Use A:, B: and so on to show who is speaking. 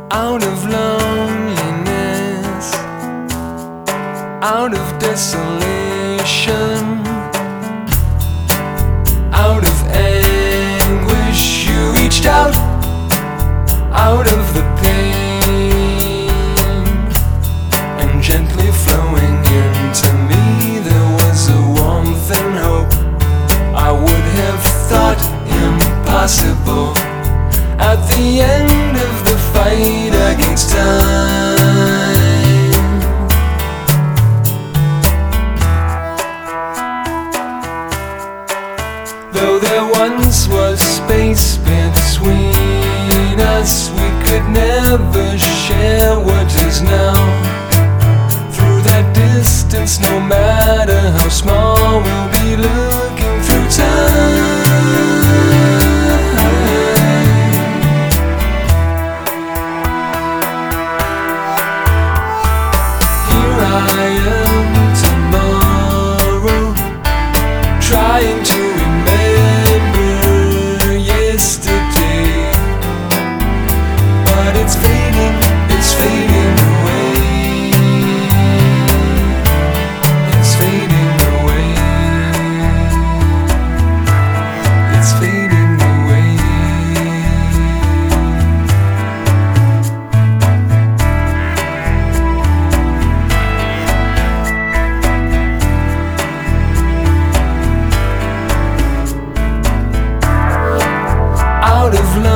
A: out of loneliness, out of desolation, out of anguish. You reached out of the pain, and gently flowing into me there was a warmth and hope I would have thought impossible at the end of the fight against time. Though there once was space between us, we could never share what is now. Through that distance, no matter how small, we'll be looking through time. Here I am tomorrow, trying to remember yesterday, but it's fading away. It's fading away. It's fading away. Out of